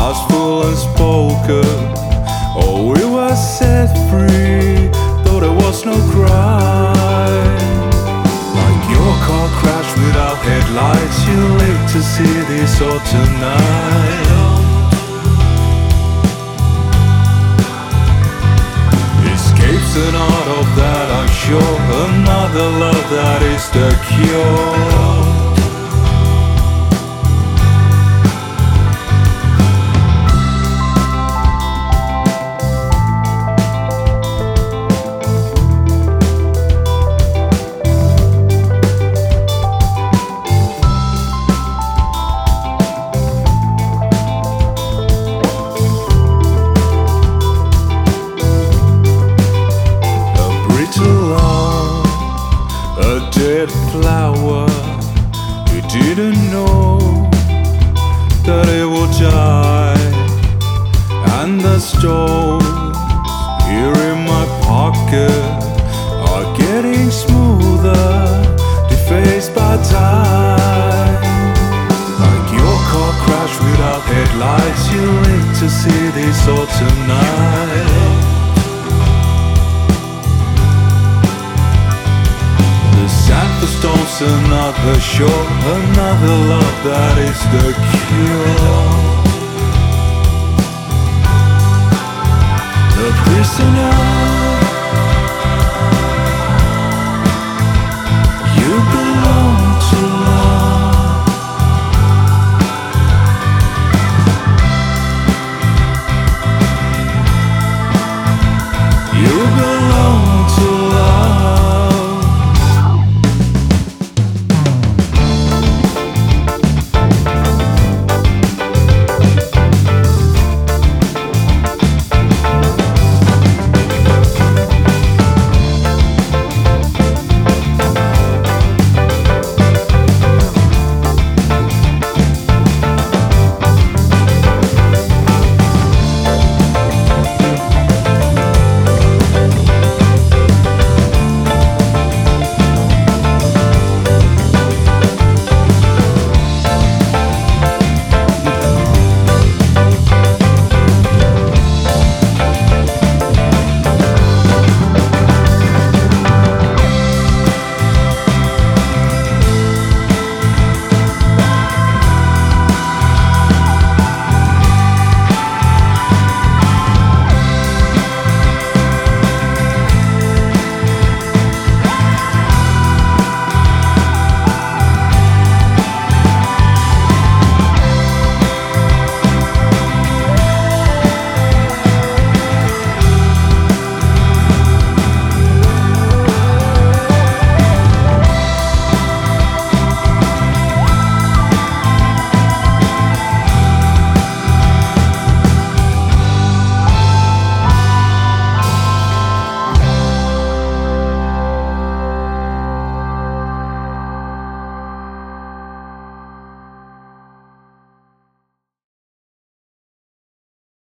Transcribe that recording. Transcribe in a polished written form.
hearts full and spoken. Oh, we were set free, though there was no crime. Like your car crashed without headlights, you live to see this autumn night. Escape's an art of that, I'm sure. Another love that is the cure. A dead flower, you didn't know that it would die. And the stones here in my pocket are getting smoother, defaced by time. Like your car crashed without headlights, you live to see this autumn night. The stones, another shore, another love that is the cure.